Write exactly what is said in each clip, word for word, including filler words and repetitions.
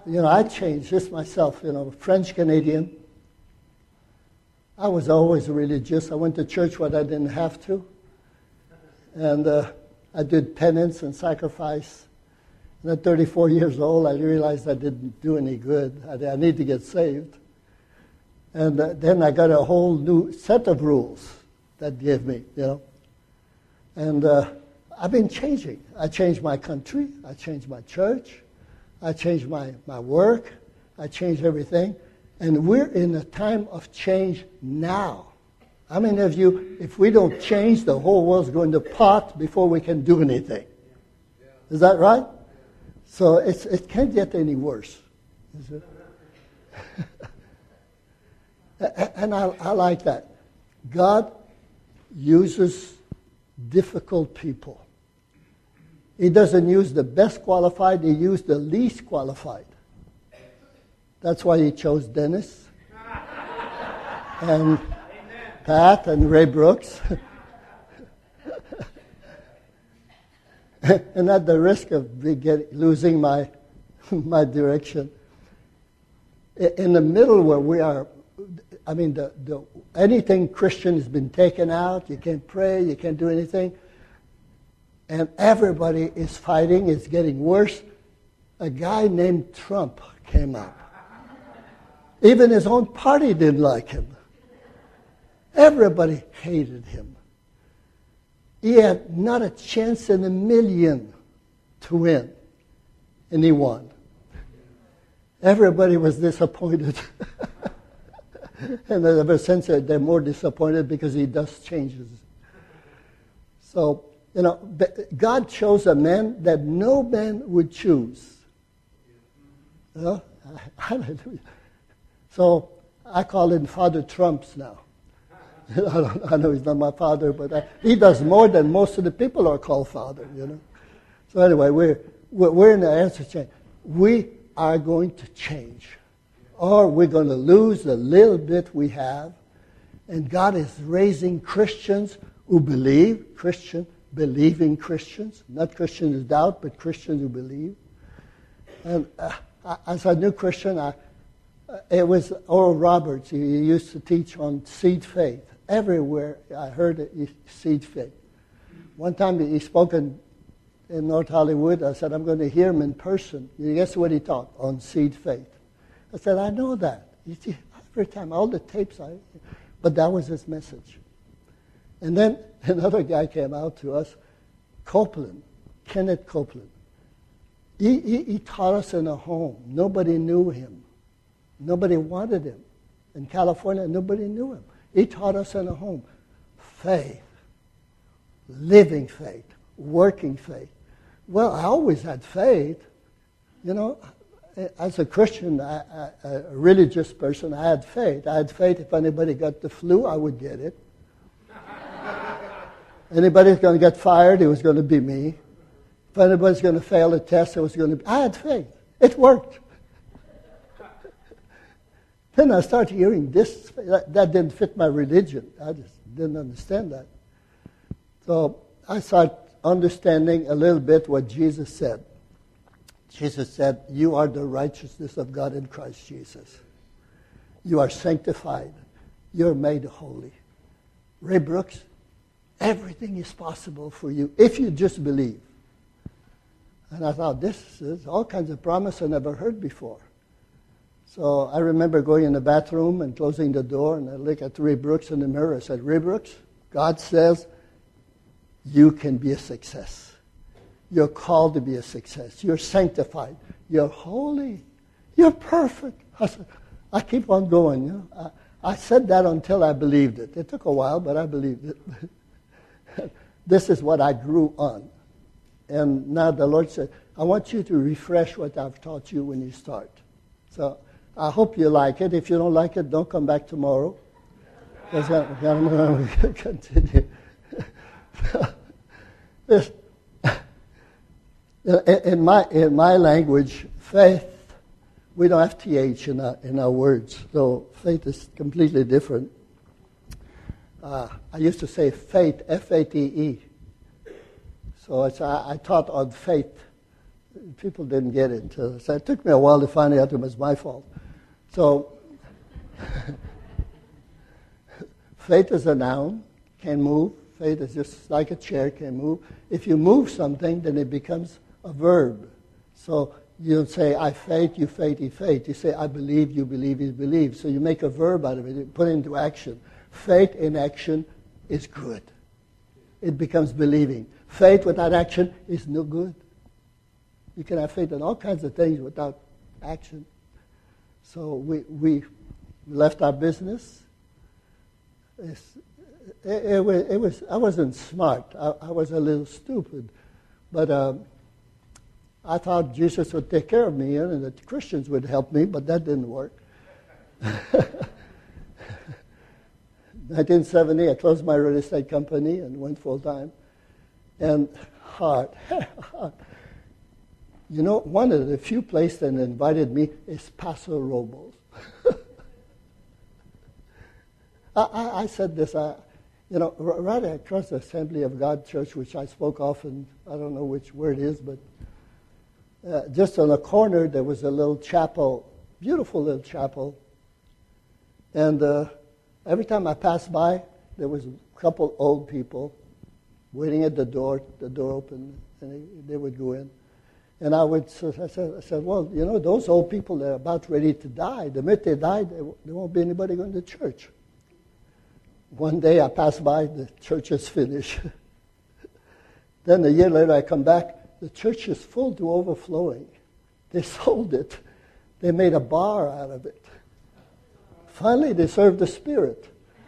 You know, I changed just myself, you know, French Canadian. I was always religious. I went to church when I didn't have to. And uh, I did penance and sacrifice. And at thirty-four years old, I realized I didn't do any good. I, I need to get saved. And uh, then I got a whole new set of rules that gave me, you know. And uh, I've been changing. I changed my country. I changed my church. I changed my, my work. I changed everything. And we're in a time of change now. How many of you, if we don't change, the whole world's going to pot before we can do anything? Is that right? So it's, it can't get any worse, is it? And I, I like that. God uses difficult people. He doesn't use the best qualified, he used the least qualified. That's why he chose Dennis and Pat and Ray Brooks. And at the risk of get, losing my my direction, in the middle where we are, I mean, the, the anything Christian has been taken out. You can't pray, you can't do anything. And everybody is fighting, it's getting worse. A guy named Trump came up. Even his own party didn't like him. Everybody hated him. He had not a chance in a million to win. And he won. Everybody was disappointed. And ever since, they're more disappointed because he does changes. So, you know, God chose a man that no man would choose. You know? Hallelujah. So I call him Father Trumps now. I, don't, I know he's not my father, but I, he does more than most of the people are called father, you know. So anyway, we're, we're, we're in the answer chain. We are going to change. Or we're going to lose the little bit we have. And God is raising Christians who believe, Christian, believing Christians. Not Christians who doubt, but Christians who believe. And uh, as a new Christian, I, uh, it was Oral Roberts. He used to teach on seed faith. Everywhere I heard it, seed faith. One time he spoke in, in North Hollywood. I said, I'm going to hear him in person. You guess what he taught? On seed faith. I said, I know that. You see, every time, all the tapes I... But that was his message. And then another guy came out to us, Copeland, Kenneth Copeland. He, he, he taught us in a home. Nobody knew him. Nobody wanted him. In California, nobody knew him. He taught us in a home. Faith. Living faith. Working faith. Well, I always had faith. You know, as a Christian, I, I, a religious person, I had faith. I had faith if anybody got the flu, I would get it. Anybody's going to get fired, it was going to be me. If anybody's going to fail a test, it was going to be... I had faith. It worked. Then I started hearing this. That, that didn't fit my religion. I just didn't understand that. So I started understanding a little bit what Jesus said. Jesus said, you are the righteousness of God in Christ Jesus. You are sanctified. You're made holy. Ray Brooks, everything is possible for you if you just believe. And I thought, this is all kinds of promise I never heard before. So I remember going in the bathroom and closing the door, and I looked at Ray Brooks in the mirror. I said, Ray Brooks, God says you can be a success. You're called to be a success. You're sanctified. You're holy. You're perfect. I said, I keep on going. You know? I, I said that until I believed it. It took a while, but I believed it. This is what I grew on. And now the Lord said, I want you to refresh what I've taught you when you start. So I hope you like it. If you don't like it, don't come back tomorrow. Because I'm going to continue. this, in my in my language, faith, we don't have T H in our, in our words. So faith is completely different. Uh, I used to say faith, F A T E. So it's, I, I taught on faith people didn't get it. Uh, so it took me a while to find out it was my fault. So, faith is a noun, can move. Faith is just like a chair, can move. If you move something, then it becomes a verb. So you don't say, I faith, you faith, he faith. You say, I believe, you believe, he believes. So you make a verb out of it, you put it into action. Faith in action is good. It becomes believing. Faith without action is no good. You can have faith in all kinds of things without action. So we we left our business. It's, it, it, was, it was I wasn't smart. I, I was a little stupid, but um, I thought Jesus would take care of me and that the Christians would help me, but that didn't work. nineteen seventy, I closed my real estate company and went full time. And hard, hard. You know, one of the few places that invited me is Paso Robles. I, I, I said this, I, you know, right across the Assembly of God Church, which I spoke often, I don't know which word it is, but uh, just on a corner there was a little chapel, beautiful little chapel. And uh, every time I passed by, there was a couple old people waiting at the door, the door opened, and they, they would go in. And I would, so I said, I said, well, you know, those old people, they're about ready to die. The minute they die, there won't be anybody going to church. One day I passed by, the church is finished. Then a year later I come back, the church is full to overflowing. They sold it. They made a bar out of it. Finally, they served the Spirit.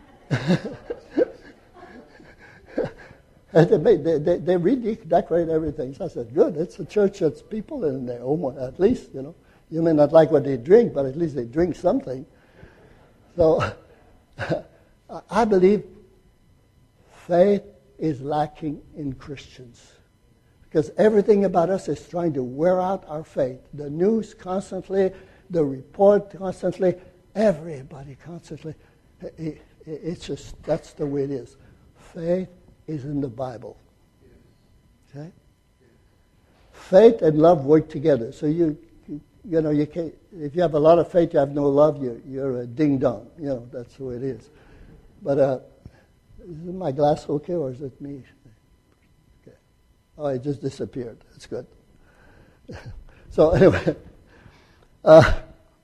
And they, made, they, they, they redecorate everything. So I said, good, it's a church that's people in there, at least, you know. You may not like what they drink, but at least they drink something. So I believe faith is lacking in Christians. Because everything about us is trying to wear out our faith. The news constantly, the report constantly, everybody constantly. It, it, it's just, that's the way it is. Faith is in the Bible. Okay? Faith and love work together. So you, you, you know, you can't. If you have a lot of faith, you have no love. You're, you're a ding dong. You know, that's the way it is. But uh, is my glass okay, or is it me? Okay. Oh, it just disappeared. That's good. So anyway, uh,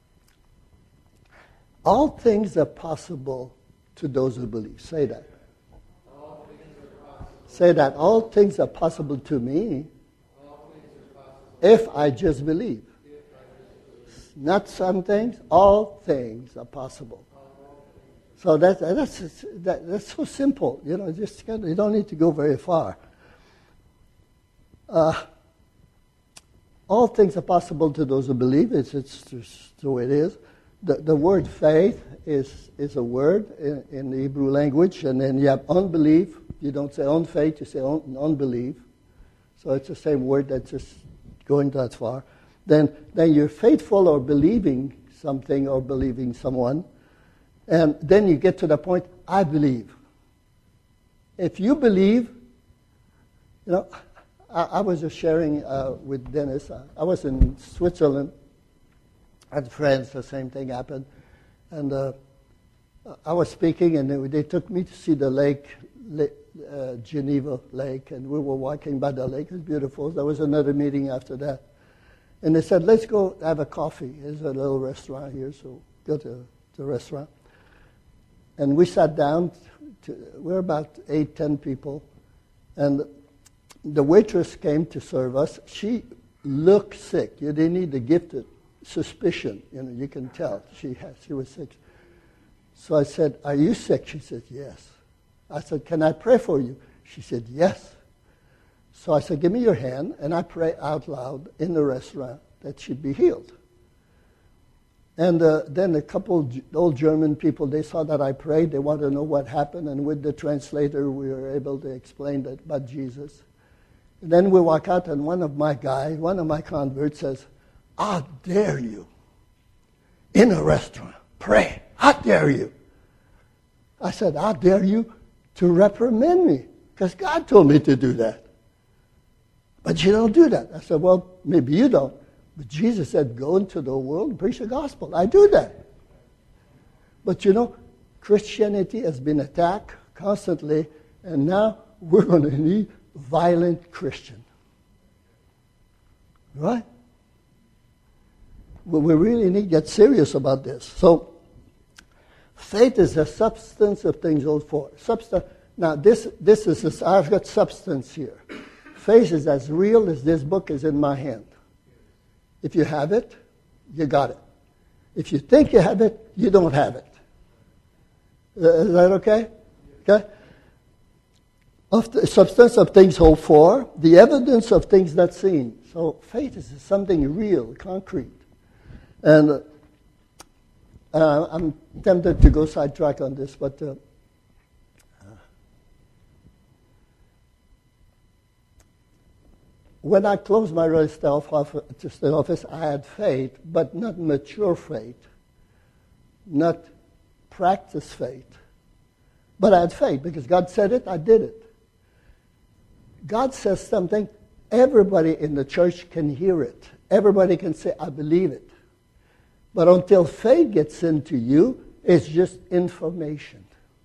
all things are possible to those who believe. Say that. Say that all things are possible to me if I just believe. Not some things, all things are possible. So that, that's that, that's so simple. You know, just you don't need to go very far. Uh, all things are possible to those who believe. It's it's just the way it is. The the word faith is is a word in, in the Hebrew language, and then you have unbelief. You don't say unfaith, you say un- unbelief. So it's the same word that's just going that far. Then, then you're faithful or believing something or believing someone. And then you get to the point, I believe. If you believe, you know, I, I was just sharing uh, with Dennis. I, I was in Switzerland. I had friends, the same thing happened. And uh, I was speaking, and they, they took me to see the lake, lake uh, Geneva Lake, and we were walking by the lake. It was beautiful. There was another meeting after that. And they said, let's go have a coffee. There's a little restaurant here, so go to the restaurant. And we sat down. To, we're about eight, ten people. And the waitress came to serve us. She looked sick. You didn't need to gift it. Suspicion, you know, you can tell. She had, she was sick. So I said, are you sick? She said, yes. I said, can I pray for you? She said, yes. So I said, give me your hand, and I pray out loud in the restaurant that she'd be healed. And uh, then a couple old German people, they saw that I prayed. They wanted to know what happened, and with the translator, we were able to explain that about Jesus. And then we walk out, and one of my guys, one of my converts says, how dare you, in a restaurant, pray? How dare you? I said, how dare you to reprimand me? Because God told me to do that. But you don't do that. I said, well, maybe you don't. But Jesus said, go into the world and preach the gospel. I do that. But you know, Christianity has been attacked constantly, and now we're going to need violent Christian. Right? Well, we really need to get serious about this. So, faith is the substance of things hoped for. Substance. Now, this this is this, I've got substance here. Faith is as real as this book is in my hand. If you have it, you got it. If you think you have it, you don't have it. Uh, is that okay? Okay. Of the substance of things hoped for, the evidence of things not seen. So faith is something real, concrete. And uh, I'm tempted to go sidetrack on this, but uh, when I closed my real estate office, I had faith, but not mature faith, not practice faith. But I had faith because God said it, I did it. God says something, everybody in the church can hear it. Everybody can say, I believe it. But until faith gets into you, it's just information.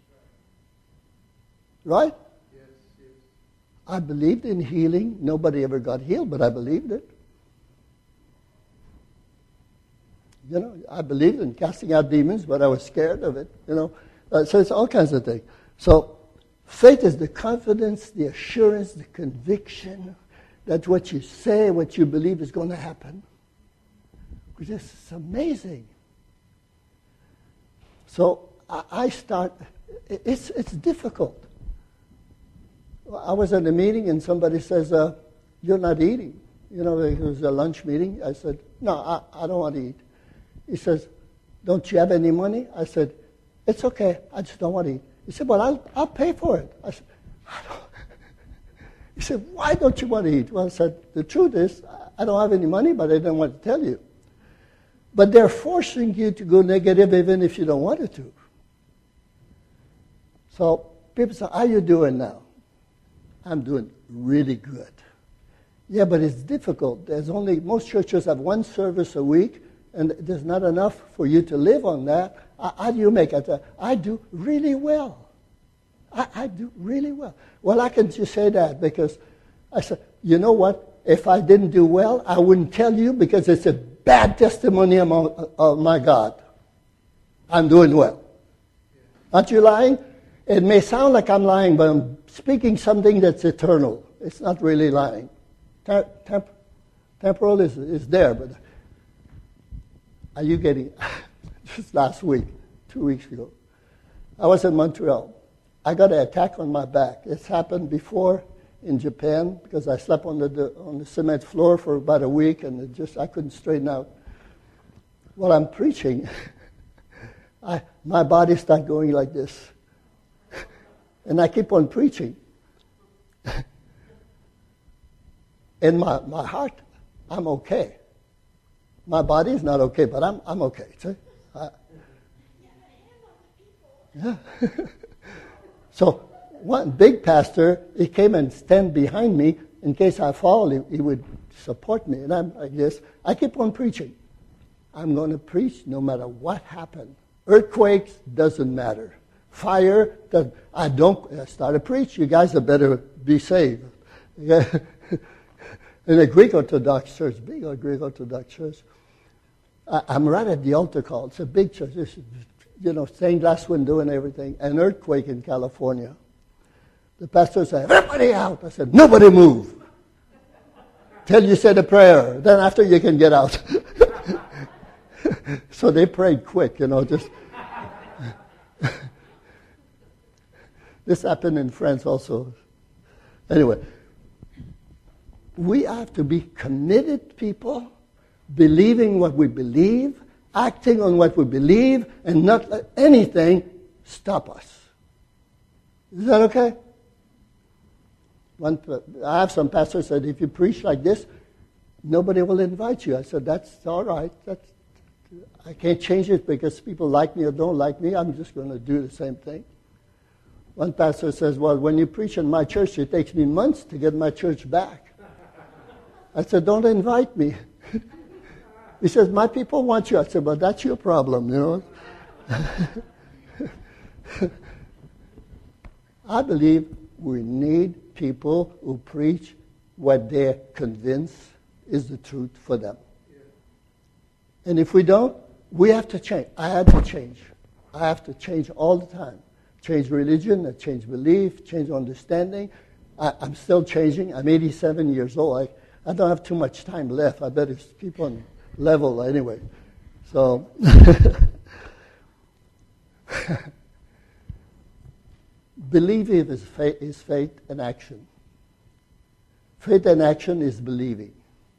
Right? Yes, yes. I believed in healing. Nobody ever got healed, but I believed it. You know, I believed in casting out demons, but I was scared of it. You know, uh, so it's all kinds of things. So faith is the confidence, the assurance, the conviction that what you say, what you believe is going to happen. Which is amazing. So I, I start, it's it's difficult. I was at a meeting and somebody says, uh, you're not eating. You know, it was a lunch meeting. I said, no, I, I don't want to eat. He says, don't you have any money? I said, it's okay. I just don't want to eat. He said, well, I'll, I'll pay for it. I said, I don't. He said, why don't you want to eat? Well, I said, the truth is, I don't have any money, but I don't want to tell you. But they're forcing you to go negative even if you don't want it to. So people say, how are you doing now? I'm doing really good. Yeah, but it's difficult. There's only, most churches have one service a week, and there's not enough for you to live on that. How do you make it? I do really well. I, I do really well. Well, I can just say that because I said, you know what? If I didn't do well, I wouldn't tell you because it's a bad testimony among, of my God. I'm doing well. Aren't you lying? It may sound like I'm lying, but I'm speaking something that's eternal. It's not really lying. Tem- temp- temporal is, is there, but are you getting... Just last week, two weeks ago, I was in Montreal. I got an attack on my back. It's happened before in Japan because I slept on the on the cement floor for about a week and it just I couldn't straighten out. While I'm preaching, I, my body started going like this. And I keep on preaching. In my, my heart, I'm okay. My body is not okay, but I'm I'm okay. See? I, yeah. So one big pastor, he came and stand behind me in case I fall. He, he would support me, and I'm like this. I keep on preaching. I'm going to preach no matter what happened. Earthquakes doesn't matter. Fire doesn't. I don't I start to preach. You guys had better be saved. Yeah. In the Greek Orthodox Church, big Greek Orthodox Church. I'm right at the altar call. It's a big church. It's, you know, stained glass window and everything. An earthquake in California. The pastor said, everybody out. I said, nobody move. Till you say the prayer. Then after you can get out. So they prayed quick, you know, just. This happened in France also. Anyway. We have to be committed people. Believing what we believe, acting on what we believe, and not let anything stop us. Is that okay? One, I have some pastors said, if you preach like this, nobody will invite you. I said, that's all right. That's, I can't change it because people like me or don't like me. I'm just going to do the same thing. One pastor says, well, when you preach in my church, it takes me months to get my church back. I said, don't invite me. He says, my people want you. I said, but that's your problem, you know. I believe we need people who preach what they're convinced is the truth for them. And if we don't, we have to change. I had to change. I have to change all the time. Change religion, change belief, change understanding. I, I'm still changing. I'm eighty-seven years old. I, I don't have too much time left. I better keep on level anyway. So, believing is faith, is faith and action. Faith and action is believing.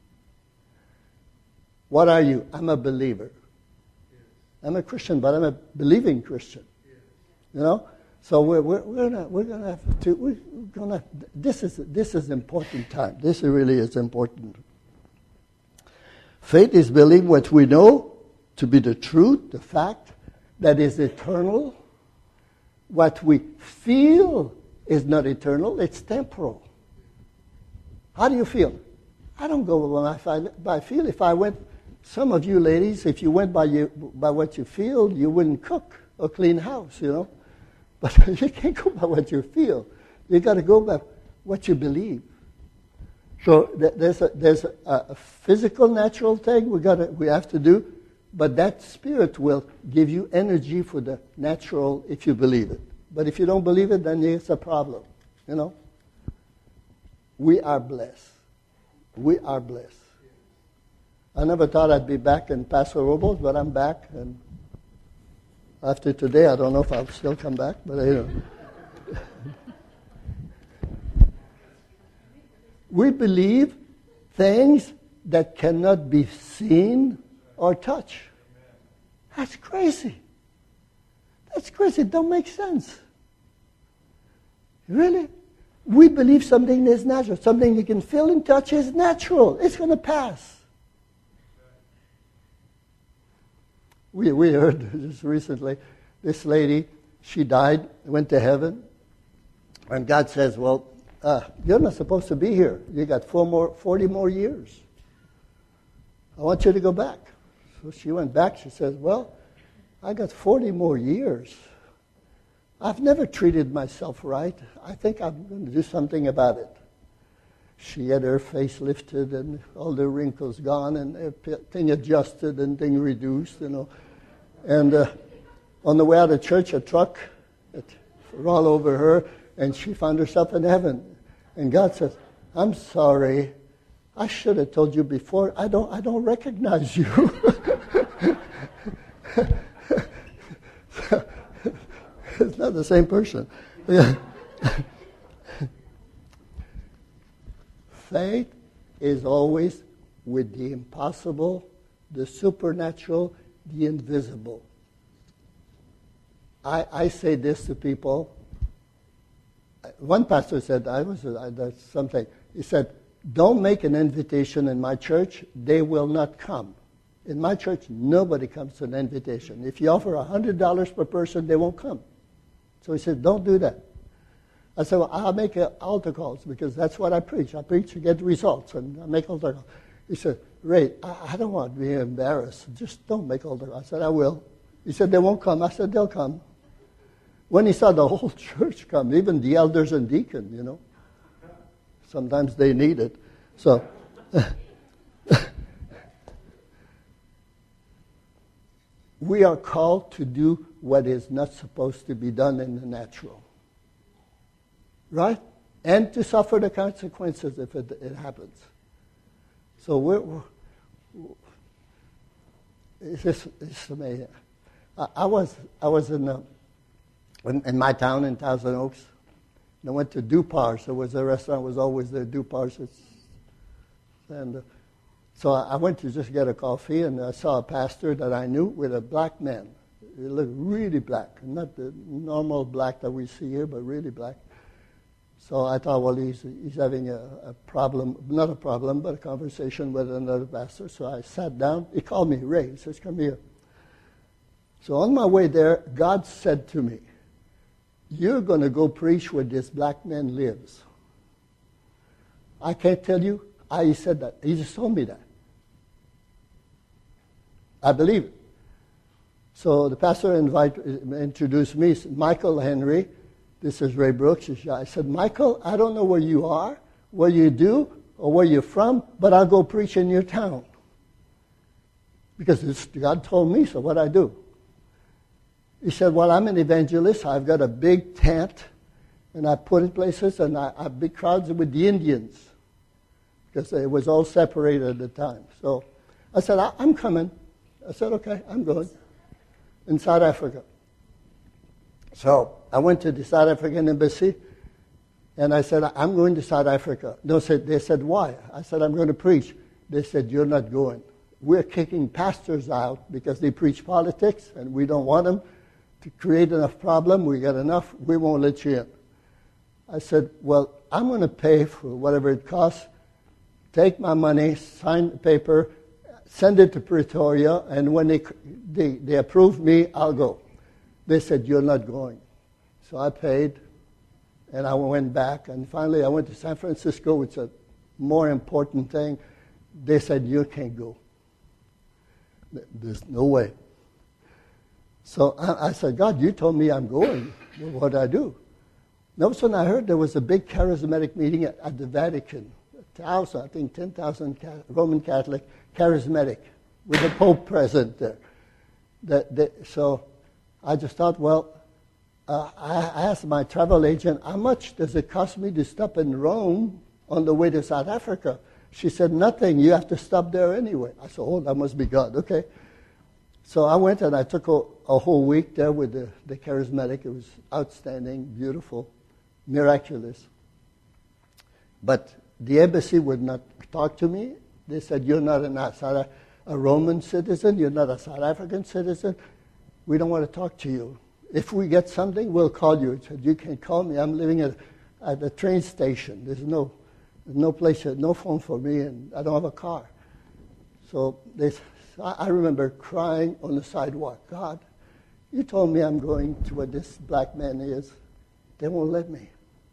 What are you? I'm a believer. I'm a Christian, but I'm a believing Christian. You know, so we're we're we're gonna we're gonna have to we're gonna this is this is important time. This really is important. Faith is believing what we know to be the truth, the fact that is eternal. What we feel is not eternal; it's temporal. How do you feel? I don't go by I feel. If I went, some of you ladies, if you went by you by what you feel, you wouldn't cook or clean house, you know. But you can't go by what you feel. You got to go by what you believe. So th- there's a, there's a, a physical, natural thing we got we have to do, but that spirit will give you energy for the natural if you believe it. But if you don't believe it, then it's a problem. You know. We are blessed. We are blessed. I never thought I'd be back in Paso Robles, but I'm back. And after today, I don't know if I'll still come back, but you know. We believe things that cannot be seen or touched. That's crazy. That's crazy. It don't make sense. Really? We believe something that's natural. Something you can feel and touch is natural. It's going to pass. We we heard just recently, this lady, she died, went to heaven, and God says, well, uh, you're not supposed to be here. You got four more, forty more years. I want you to go back. So she went back. She says, well, I got forty more years. I've never treated myself right. I think I'm going to do something about it. She had her face lifted and all the wrinkles gone and everything adjusted and thing reduced, you know. And uh, on the way out of church, a truck rolled over her, and she found herself in heaven. And God says, I'm sorry. I should have told you before. I don't, I don't recognize you. It's not the same person. Faith is always with the impossible, the supernatural, the invisible. I, I say this to people. One pastor said, I was uh, that's something. He said, don't make an invitation in my church. They will not come. In my church, nobody comes to an invitation. If you offer one hundred dollars per person, they won't come. So he said, don't do that. I said, well, I'll make uh, altar calls because that's what I preach. I preach to get results, and I make altar calls. He said, Ray, I, I don't want to be embarrassed. Just don't make altar calls. I said, I will. He said, they won't come. I said, they'll come. When he saw the whole church come, even the elders and deacon, you know. Sometimes they need it. So, we are called to do what is not supposed to be done in the natural. Right? And to suffer the consequences if it, it happens. So we're, we're it's just it's amazing. I, I was I was in, the, in in my town in Thousand Oaks. And I went to Dupar's. There was a restaurant was always there, Dupar's. It's, and uh, so I, I went to just get a coffee, and I saw a pastor that I knew with a black man. He looked really black, not the normal black that we see here, but really black. So I thought, well, he's he's having a, a problem, not a problem, but a conversation with another pastor. So I sat down. He called me, Ray. He says, come here. So on my way there, God said to me, you're going to go preach where this black man lives. I can't tell you I, he said that. He just told me that. I believe it. So the pastor invite, introduced me, said, Michael Henry. This is Ray Brooks. I said, Michael, I don't know where you are, what you do, or where you're from, but I'll go preach in your town. Because it's, God told me, so what I do? He said, well, I'm an evangelist. I've got a big tent, and I put it places, and I, I have big crowds with the Indians, because it was all separated at the time. So I said, I, I'm coming. I said, okay, I'm going. In South Africa. So I went to the South African embassy, and I said, I'm going to South Africa. No, said, they said, why? I said, I'm going to preach. They said, you're not going. We're kicking pastors out because they preach politics, and we don't want them to create enough problem. We got enough. We won't let you in. I said, well, I'm going to pay for whatever it costs. Take my money, sign the paper, send it to Pretoria, and when they, they, they approve me, I'll go. They said, you're not going. So I paid, and I went back, and finally I went to San Francisco, which is a more important thing. They said, you can't go. There's no way. So I, I said, God, you told me I'm going. Well, what do I do? And all of a sudden I heard there was a big charismatic meeting at, at the Vatican. A thousand, I think ten thousand Roman Catholic charismatic with the Pope present there. That, that, so I just thought, well, uh, I asked my travel agent, how much does it cost me to stop in Rome on the way to South Africa? She said, nothing. You have to stop there anyway. I said, oh, that must be God. Okay. So I went and I took a, a whole week there with the, the charismatic. It was outstanding, beautiful, miraculous. But the embassy would not talk to me. They said, you're not a, a Roman citizen. You're not a South African citizen. We don't want to talk to you. If we get something, we'll call you. I said, you can call me. I'm living at, at the train station. There's no, there's no place, no phone for me, and I don't have a car. So they, I remember crying on the sidewalk. God, you told me I'm going to where this black man is. They won't let me.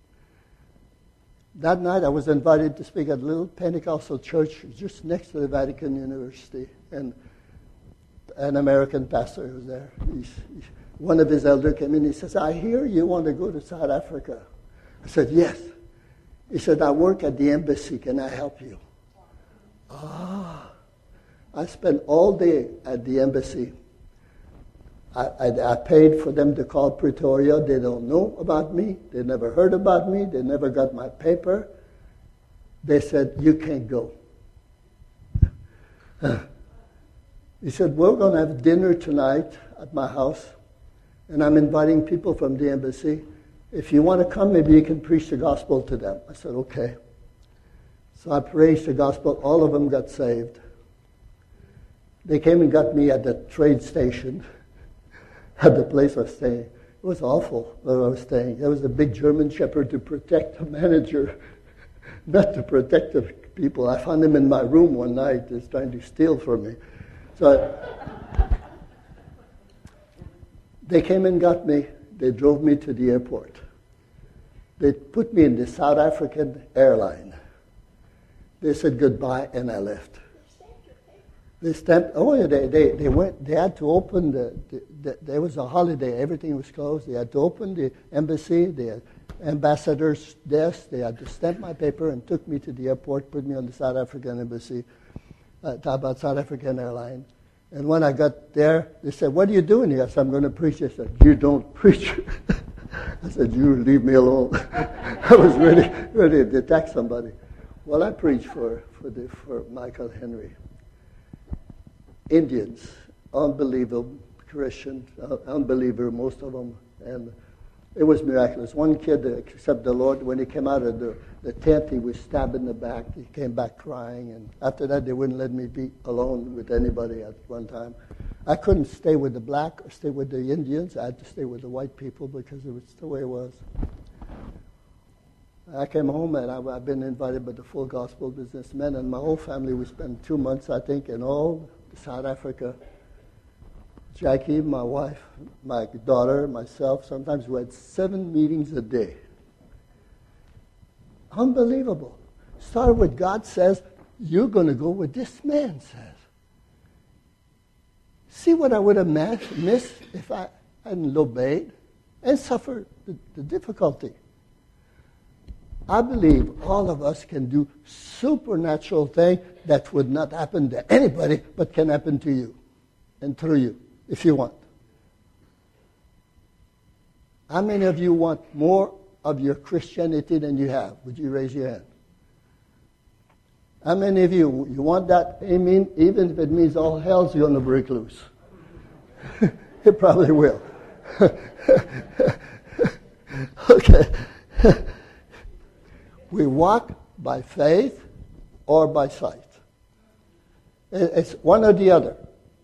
That night I was invited to speak at a little Pentecostal church just next to the Vatican University. And an American pastor was there. He's, he's, one of his elders came in. He says, I hear you want to go to South Africa. I said, yes. He said, I work at the embassy. Can I help you? Ah. I spent all day at the embassy. I, I, I paid for them to call Pretoria. They don't know about me. They never heard about me. They never got my paper. They said, you can't go. He said, we're going to have dinner tonight at my house, and I'm inviting people from the embassy. If you want to come, maybe you can preach the gospel to them. I said, okay. So I preached the gospel. All of them got saved. They came and got me at the train station, at the place I was staying. It was awful where I was staying. There was a big German shepherd to protect the manager, not to protect the people. I found him in my room one night. He was trying to steal from me. So I, they came and got me. They drove me to the airport. They put me in the South African airline. They said goodbye, and I left. They stamped. Oh yeah, they, they, they went. They had to open the, the, the. There was a holiday. Everything was closed. They had to open the embassy, the ambassador's desk. They had to stamp my paper and took me to the airport, put me on the South African embassy, uh, talk about South African airline. And when I got there, they said, "What are you doing here?" I said, "I'm going to preach." I said, "You don't preach." I said, "You leave me alone." I was ready, ready to attack somebody. Well, I preached for for the for Michael Henry. Indians, unbelievable Christians, uh, unbeliever, most of them, and it was miraculous. One kid accepted the Lord. When he came out of the, the tent, he was stabbed in the back. He came back crying, and after that, they wouldn't let me be alone with anybody at one time. I couldn't stay with the black or stay with the Indians. I had to stay with the white people because it was the way it was. I came home, and I, I've been invited by the full gospel businessmen, and my whole family, we spent two months, I think, in all South Africa. Jackie, my wife, my daughter, myself, sometimes we had seven meetings a day. Unbelievable. start with God says, you're going to go with this man says. See what I would have missed if I hadn't obeyed and suffered the, the difficulty. I believe all of us can do supernatural things that would not happen to anybody but can happen to you and through you if you want. How many of you want more of your Christianity than you have? Would you raise your hand? How many of you, you want that? Amen, even if it means all hell's going to break loose. It probably will. Okay. We walk by faith or by sight. It's one or the other.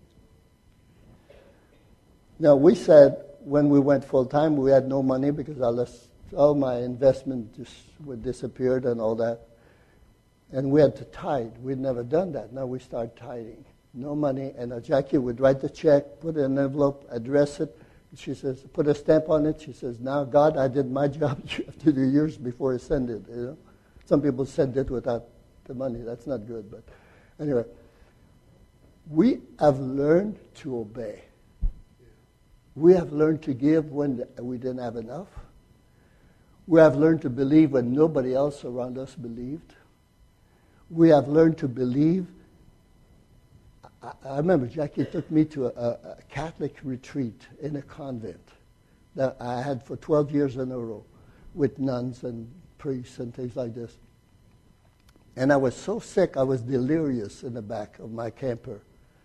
Now, we said when we went full-time, we had no money because all, this, all my investment just would disappeared and all that. And we had to tithe. We'd never done that. Now we start tithing. No money. And uh, Jackie would write the check, put it in an envelope, address it. She says, put a stamp on it. She says, now, God, I did my job. You have to do yours before I send it. You know? Some people send it without the money. That's not good. But anyway, we have learned to obey. We have learned to give when we didn't have enough. We have learned to believe when nobody else around us believed. We have learned to believe. I, I remember Jackie took me to a, a Catholic retreat in a convent that I had for twelve years in a row with nuns and priests and things like this. And I was so sick, I was delirious in the back of my camper.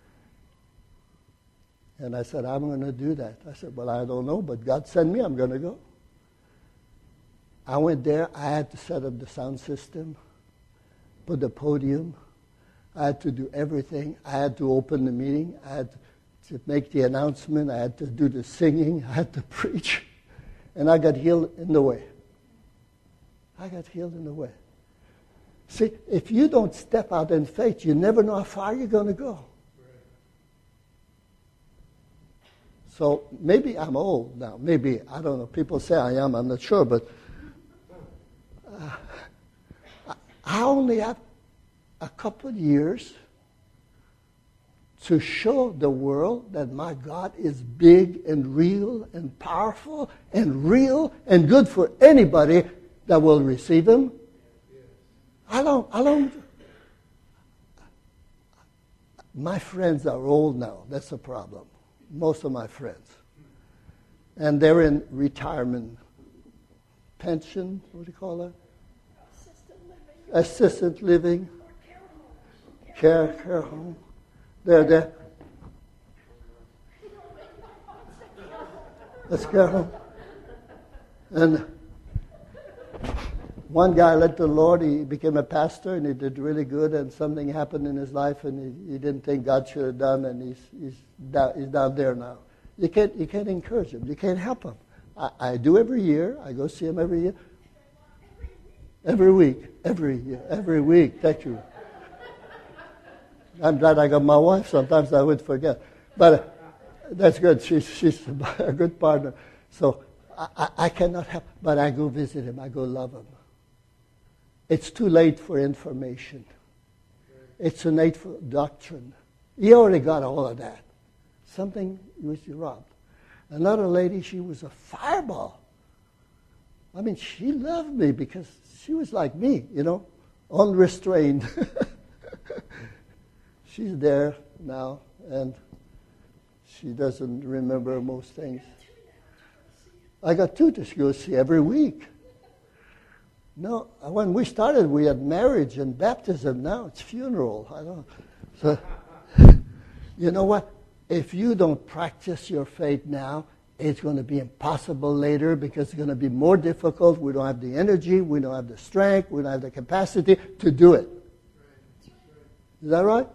And I said, I'm going to do that. I said, well, I don't know, but God sent me, I'm going to go. I went there, I had to set up the sound system, put the podium. I had to do everything. I had to open the meeting. I had to make the announcement. I had to do the singing. I had to preach. And I got healed in the way. I got healed in the way. See, if you don't step out in faith, you never know how far you're going to go. So maybe I'm old now. Maybe, I don't know. People say I am. I'm not sure. But uh, I only have a couple of years to show the world that my God is big and real and powerful and real and good for anybody that will receive him. I don't, I don't, my friends are old now. That's a problem. Most of my friends. And they're in retirement pension, what do you call that? Assisted living. Assisted living. Care, care home. They're there. Let's care home. And one guy led the Lord. He became a pastor, and he did really good. And something happened in his life, and he, he didn't think God should have done. And he's he's down, he's down there now. You can't you can't encourage him. You can't help him. I, I do every year. I go see him every year. Every week, every year, every week. Thank you. I'm glad I got my wife. Sometimes I would forget. But uh, that's good. She's, she's a good partner. So I, I, I cannot help, but I go visit him. I go love him. It's too late for information. It's too late for doctrine. He already got all of that. Something was robbed. Another lady, she was a fireball. I mean, she loved me because she was like me, you know, unrestrained. She's there now, and she doesn't remember most things. I got two to go see every week. No, when we started, we had marriage and baptism. Now it's funeral. I don't. So, you know what? If you don't practice your faith now, it's going to be impossible later because it's going to be more difficult. We don't have the energy. We don't have the strength. We don't have the capacity to do it. Is that right?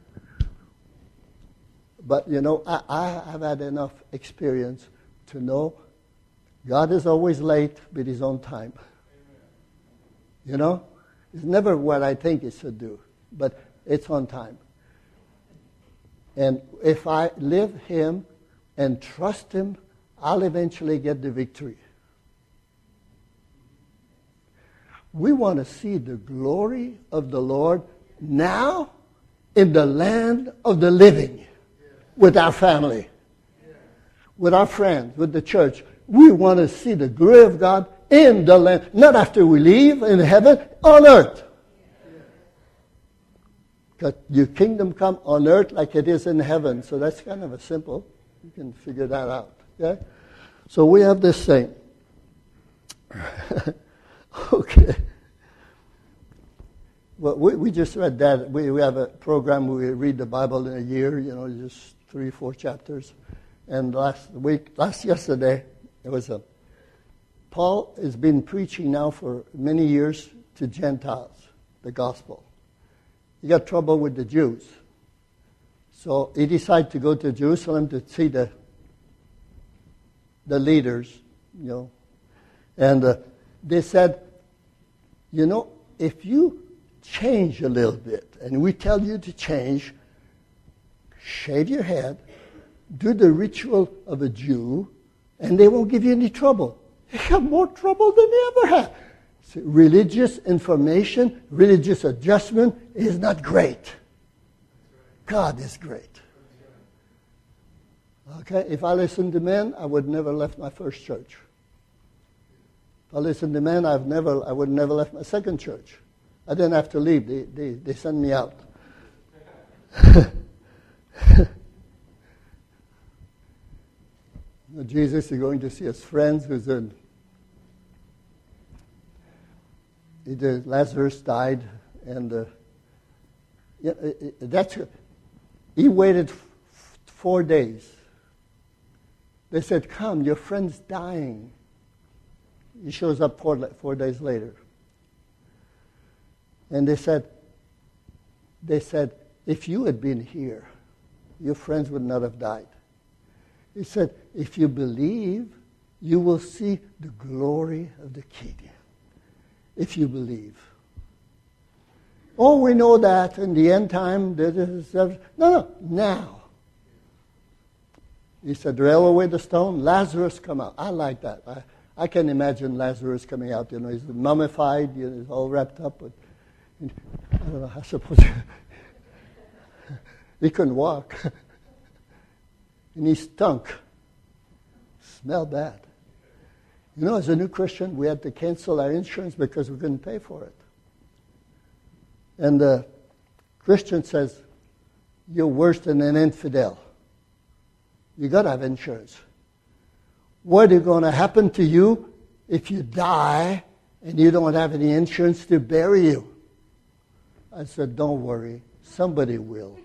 But, you know, I, I have had enough experience to know God is always late with his own time. You know? It's never what I think he should do, but it's on time. And if I live him and trust him, I'll eventually get the victory. we want to see the glory of the Lord now in the land of the living with our family, with our friends, with the church. We want to see the glory of God in the land, not after we leave in heaven, on earth. Because your kingdom come on earth like it is in heaven. So that's kind of a simple. You can figure that out. Okay? So we have this thing. Okay. Well, we, we just read that. We, we have a program where we read the Bible in a year, you know, just three, four chapters. And last week, last yesterday, it was a, Paul has been preaching now for many years to Gentiles, the gospel. He got trouble with the Jews. So he decided to go to Jerusalem to see the, the leaders, you know. And uh, they said, you know, if you change a little bit, and we tell you to change, shave your head, do the ritual of a Jew, and they won't give you any trouble. They have more trouble than they ever had. So religious information, religious adjustment is not great. God is great. Okay, if I listened to men, I would never left my first church. If I listened to men, I've never, I would never left my second church. I didn't have to leave. They, they, they sent me out. Jesus is going to see his friends who's in. Either Lazarus died, and uh, yeah, that's he waited f- four days. They said, "Come, your friend's dying." He shows up four, four days later, and they said, "They said if you had been here, your friends would not have died." He said, "If you believe, you will see the glory of the King." If you believe. Oh, we know that in the end time. No, no, now. He said, roll away the stone, Lazarus come out. I like that. I, I can imagine Lazarus coming out. You know, he's mummified, you know, he's all wrapped up. With, I don't know, I suppose he couldn't walk. And he stunk. Smelled bad. You know, as a new Christian, we had to cancel our insurance because we couldn't pay for it. And the Christian says, you're worse than an infidel. You got to have insurance. What is going to happen to you if you die and you don't have any insurance to bury you? I said, don't worry, somebody will.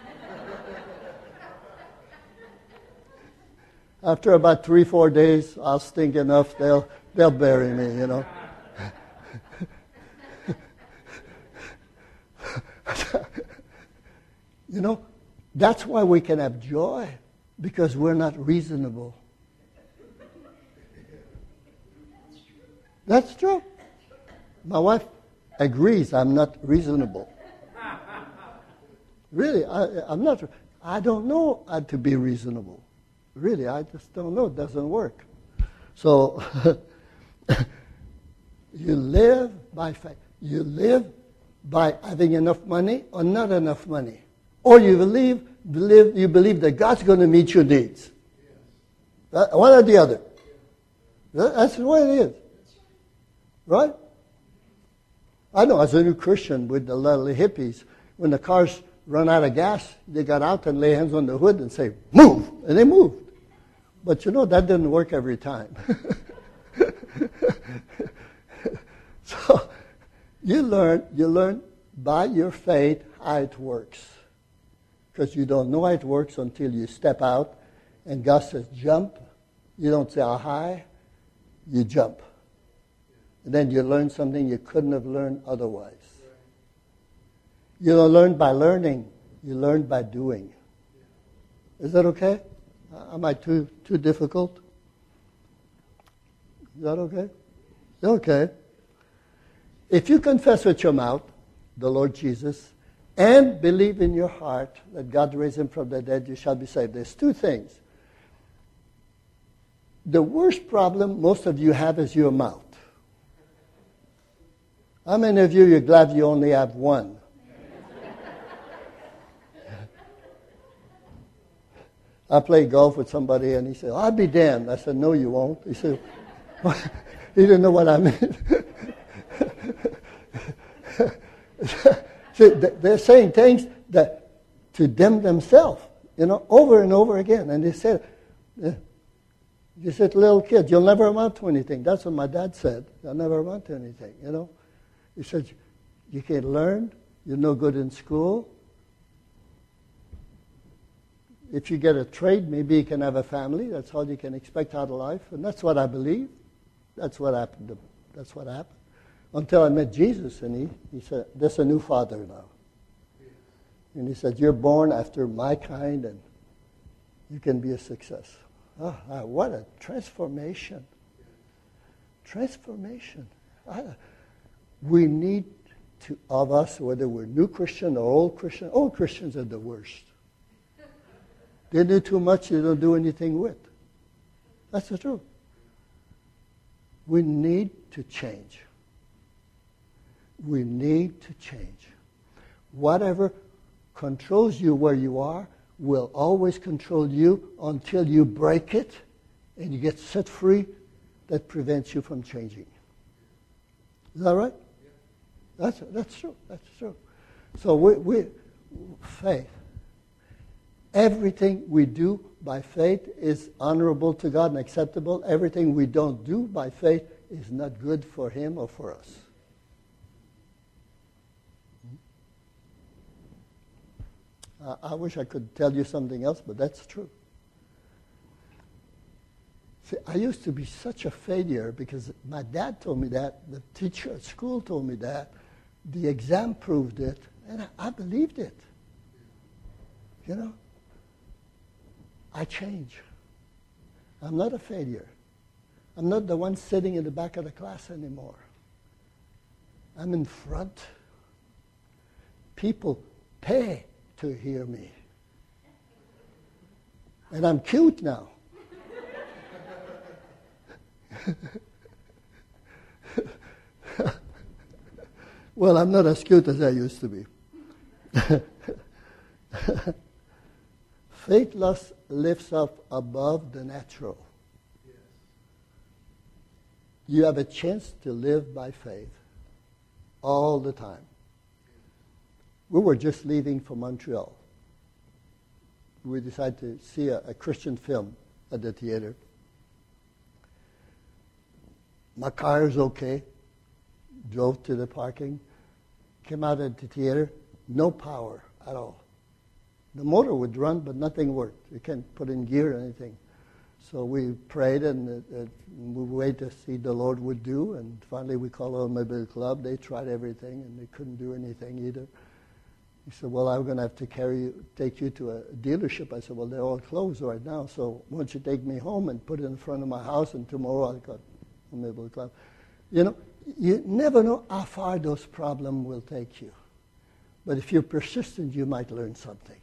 After about three, four days, I'll stink enough, they'll they'll bury me, you know. You know, that's why we can have joy, because we're not reasonable. That's true. My wife agrees I'm not reasonable. Really, I, I'm not. I don't know how to be reasonable. Really, I just don't know. It doesn't work. So, you live by faith. You live by having enough money or not enough money. Or you believe, believe you believe that God's going to meet your needs. Uh, one or the other. That's the way it is. Right? I know, as a new Christian with the little hippies, when the cars run out of gas, they got out and lay hands on the hood and say, move! And they moved. But you know, that didn't work every time. So you learn, you learn by your faith how it works. Because you don't know how it works until you step out and God says jump. You don't say how high, you jump. And then you learn something you couldn't have learned otherwise. You don't learn by learning, you learn by doing. Is that okay? Am I too too difficult? Is that okay? Okay. If you confess with your mouth the Lord Jesus and believe in your heart that God raised him from the dead, you shall be saved. There's two things. The worst problem most of you have is your mouth. How many of you are glad you only have one? I played golf with somebody, and he said, I'll be damned. I said, no, you won't. He said, he didn't know what I meant. See, they're saying things that to them themselves, you know, over and over again. And they said, you said, little kid, you'll never amount to anything. That's what my dad said. You'll never amount to anything, you know. He said, you can't learn. You're no good in school. If you get a trade, maybe you can have a family. That's all you can expect out of life. And that's what I believe. That's what happened. That's what happened. Until I met Jesus, and he, he said, there's a new father now. And he said, you're born after my kind, and you can be a success. Oh, what a transformation. Transformation. I, we need to, of us, whether we're new Christian or old Christian, old Christians are the worst. They do too much, they don't do anything with. That's the truth. We need to change. We need to change. Whatever controls you where you are will always control you until you break it and you get set free. That prevents you from changing. Is that right? Yeah. That's that's true. That's true. So we, we faith. Everything we do by faith is honorable to God and acceptable. Everything we don't do by faith is not good for Him or for us. Uh, I wish I could tell you something else, but that's true. See, I used to be such a failure because my dad told me that, the teacher at school told me that, the exam proved it, and I, I believed it. You know? I change. I'm not a failure. I'm not the one sitting in the back of the class anymore. I'm in front. People pay to hear me. And I'm cute now. Well, I'm not as cute as I used to be. Faith lifts up above the natural. Yes. You have a chance to live by faith all the time. We were just leaving for Montreal. We decided to see a, a Christian film at the theater. My car is okay. Drove to the parking. Came out at the theater. No power at all. The motor would run, but nothing worked. You can't put in gear or anything. So we prayed and uh, uh, we waited to see the Lord would do. And finally we called Automobile Club. They tried everything and they couldn't do anything either. He said, well, I'm going to have to carry you, take you to a dealership. I said, well, they're all closed right now. So why don't you take me home and put it in front of my house, and tomorrow I'll go to Automobile Club. You know, you never know how far those problems will take you. But if you're persistent, you might learn something.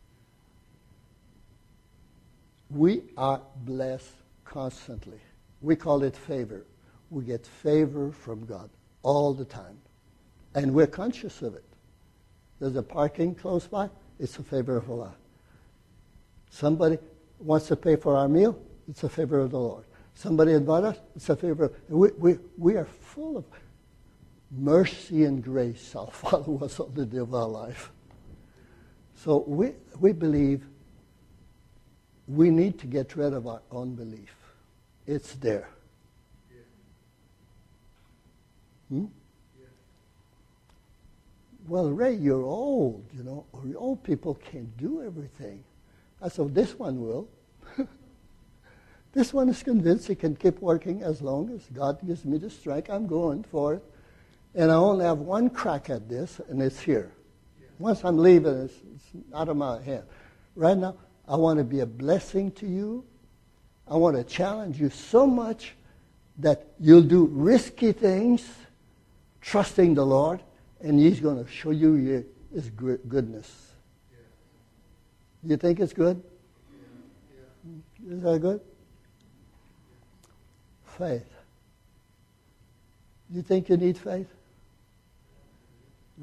We are blessed constantly. We call it favor. We get favor from God all the time. And we're conscious of it. There's a parking close by, it's a favor of Allah. Somebody wants to pay for our meal, it's a favor of the Lord. Somebody invite us, it's a favor of, we, we, we are full of mercy and grace. Shall follow us all the day of our life. So we we believe we need to get rid of our unbelief. It's there. Yeah. Hmm? Yeah. Well, Ray, you're old, you know, or old people can't do everything. I said, this one will. This one is convinced he can keep working as long as God gives me the strength. I'm going for it. And I only have one crack at this, and it's here. Yeah. Once I'm leaving, it's, it's out of my hand. Right now, I want to be a blessing to you. I want to challenge you so much that you'll do risky things, trusting the Lord, and He's going to show you His goodness. Yeah. You think it's good? Yeah. Yeah. Is that good? Faith. You think you need faith?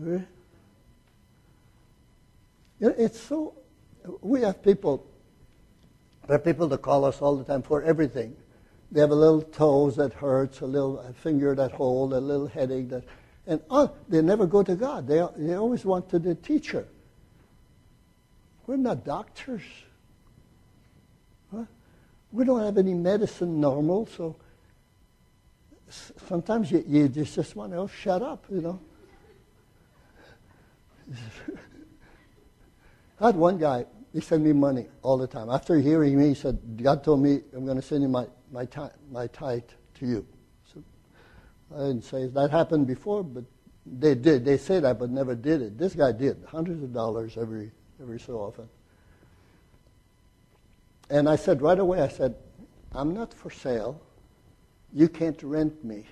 Really? You know, it's so, we have people, there are people that call us all the time for everything. They have a little toes that hurts, a little a finger that holds, a little headache that, and oh, they never go to God. They they always want to the teacher. We're not doctors. Huh? We don't have any medicine normal, so sometimes you, you just, just want to oh, shut up, you know. I had one guy, he sent me money all the time. After hearing me, he said, God told me I'm going to send you my, my, ti- my tithe to you. So I didn't say that happened before, but they did. They say that, but never did it. This guy did, hundreds of dollars every every so often. And I said right away, I said, I'm not for sale. You can't rent me.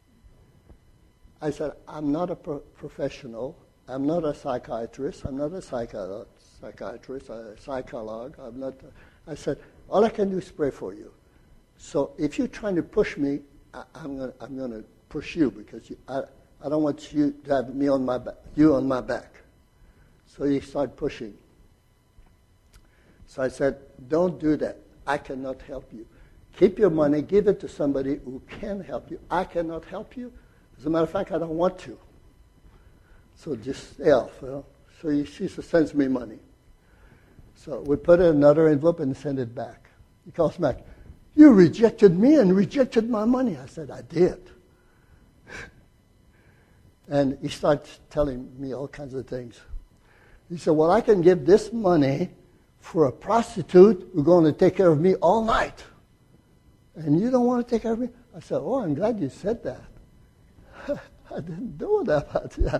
I said, I'm not a pro- professional. I'm not a psychiatrist. I'm not a psycho- psychiatrist, a psychologue. I'm not. A, I said, all I can do is pray for you. So if you're trying to push me, I, I'm going I'm going to push you because you, I I don't want you to have me on my back, you on my back. So he started pushing. So I said, don't do that. I cannot help you. Keep your money, give it to somebody who can help you. I cannot help you. As a matter of fact, I don't want to. So just stay off. You know? So he, she sends me money. So we put it in another envelope and send it back. He calls back, you rejected me and rejected my money. I said, I did. And he starts telling me all kinds of things. He said, well, I can give this money for a prostitute who's going to take care of me all night. And you don't want to take care of me? I said, oh, I'm glad you said that. I didn't know that. But yeah.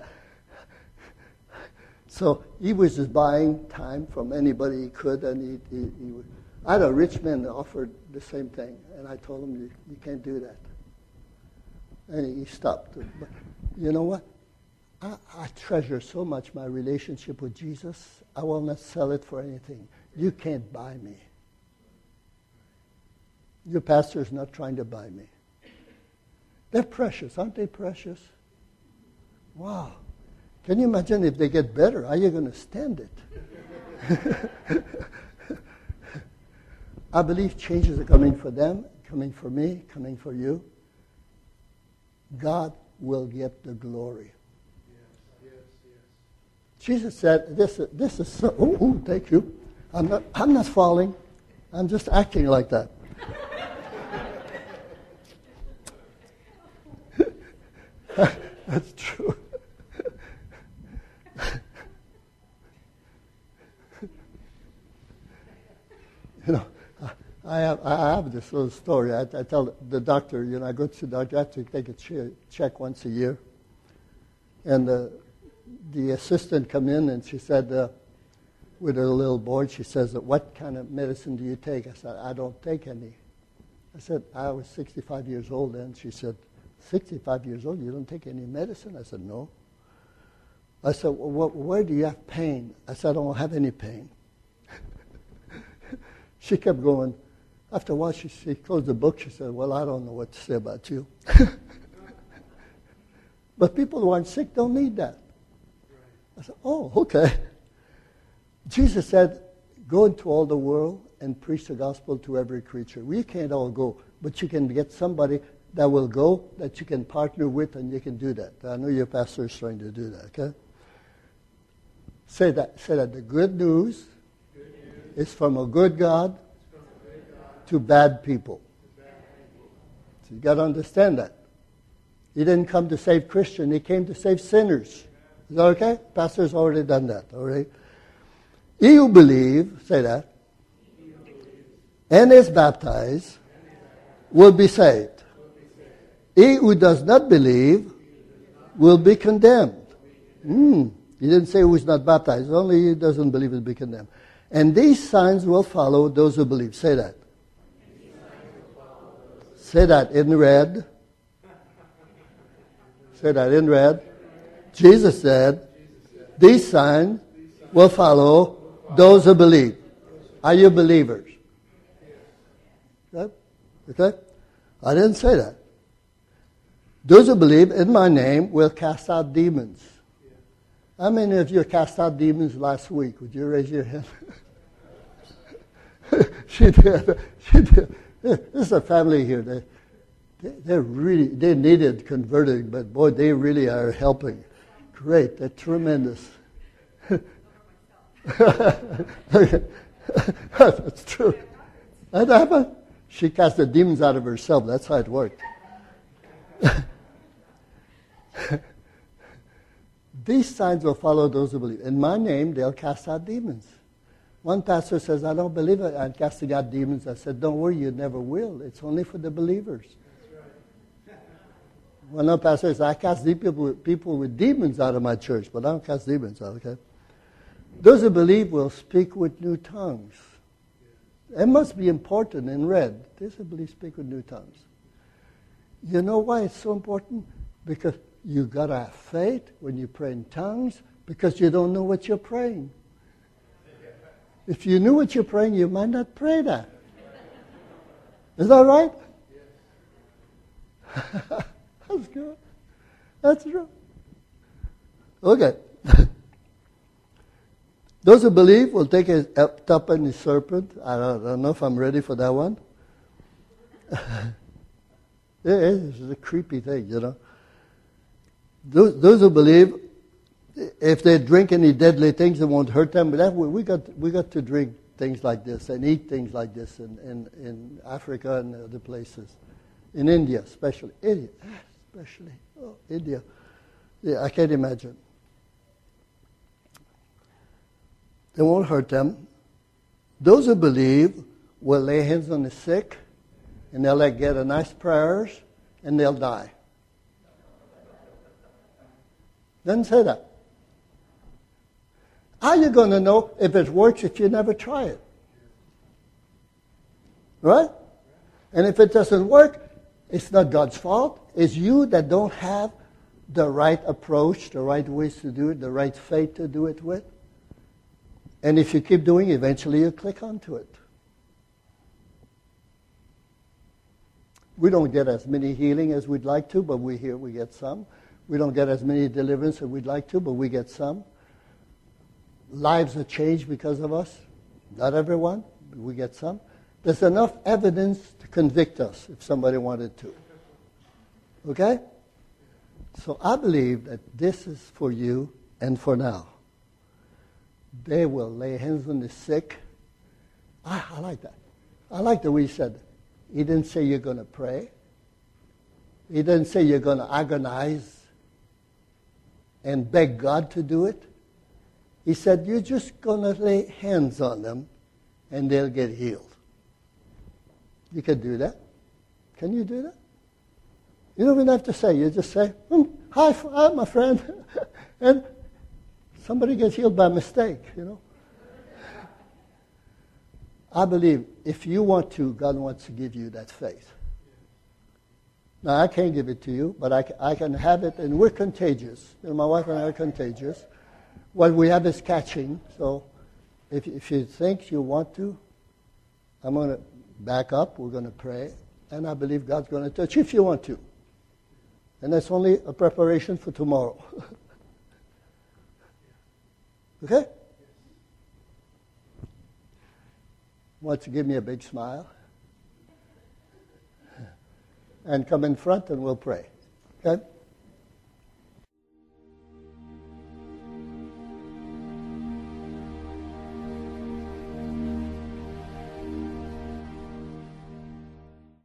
So he was just buying time from anybody he could. And he, he, he would. I had a rich man that offered the same thing. And I told him, you, you can't do that. And he stopped. But you know what? I, I treasure so much my relationship with Jesus. I will not sell it for anything. You can't buy me. Your pastor is not trying to buy me. They're precious. Aren't they precious? Wow. Can you imagine if they get better? How are you going to stand it? I believe changes are coming for them, coming for me, coming for you. God will get the glory. Yes, yes, yes. Jesus said, "This, this is so." Oh, oh, thank you. I'm not. I'm not falling. I'm just acting like that. That's true. You know, I have, I have this little story. I, I tell the doctor, you know, I go to the doctor, I have to take a che- check once a year. And uh, the assistant come in and she said, uh, with her little board, she says, what kind of medicine do you take? I said, I don't take any. I said, I was sixty-five years old then. She said, sixty-five years old, you don't take any medicine? I said, no. I said, well, where do you have pain? I said, I don't have any pain. She kept going. After a while, she, she closed the book. She said, well, I don't know what to say about you. But people who aren't sick don't need that. I said, oh, okay. Jesus said, go into all the world and preach the gospel to every creature. We can't all go, but you can get somebody that will go, that you can partner with, and you can do that. I know your pastor is trying to do that, okay? Say that. Say that. The good news, good news is from a good God, from a good God to bad people. To bad people. So you got to understand that. He didn't come to save Christians. He came to save sinners. Is that okay? Pastor's already done that, all right? He who believes, say that, and is baptized will be saved. He who does not believe will be condemned. Mm. He didn't say who is not baptized. Only he doesn't believe will be condemned. And these signs will follow those who believe. Say that. Say that in red. Say that in red. Jesus said, these signs will follow those who believe. Are you believers? Okay? Okay? I didn't say that. Those who believe in my name will cast out demons. How many of you cast out demons last week? Would you raise your hand? she did. She did. This is a family here. They, they, they're really, they needed converting, but boy, they really are helping. Great. They're tremendous. That's true. That happened. She cast the demons out of herself. That's how it worked. These signs will follow those who believe. In my name, they'll cast out demons. One pastor says, I don't believe it. I'm casting out demons. I said, don't worry, you never will. It's only for the believers. One other pastor says, I cast people, people with demons out of my church, but I don't cast demons out, okay? Those who believe will speak with new tongues. It must be important in red. Those who believe speak with new tongues. You know why it's so important? Because you got to have faith when you pray in tongues, because you don't know what you're praying. If you knew what you're praying, you might not pray that. Is that right? That's good. That's true. Okay. Those who believe will take a top and a serpent. I don't, I don't know if I'm ready for that one. It is a creepy thing, you know. Those, those who believe, if they drink any deadly things, it won't hurt them. But that, we got we got to drink things like this and eat things like this in, in, in Africa and other places. In India, especially. India, especially. Oh, India. Yeah, I can't imagine. They won't hurt them. Those who believe will lay hands on the sick, and they'll like, get a nice prayers, and they'll die. Doesn't say that. How are you going to know if it works if you never try it? Right? And if it doesn't work, it's not God's fault. It's you that don't have the right approach, the right ways to do it, the right faith to do it with. And if you keep doing it, eventually you'll click onto it. We don't get as many healing as we'd like to, but we hear we get some. We don't get as many deliverance as we'd like to, but we get some. Lives are changed because of us. Not everyone, but we get some. There's enough evidence to convict us if somebody wanted to. Okay? So I believe that this is for you and for now. They will lay hands on the sick. I, I like that. I like the way he said it. He didn't say you're going to pray. He didn't say you're going to agonize and beg God to do it. He said you're just going to lay hands on them and they'll get healed. You can do that. Can you do that? You don't even have to say. You just say, hmm, hi, hi, my friend. And somebody gets healed by mistake, you know. I believe if you want to, God wants to give you that faith. Now, I can't give it to you, but I, I can have it, and we're contagious. You know, my wife and I are contagious. What we have is catching, so if, if you think you want to, I'm going to back up, we're going to pray, and I believe God's going to touch you if you want to. And that's only a preparation for tomorrow. Okay? Want to give me a big smile? And come in front and we'll pray. Okay?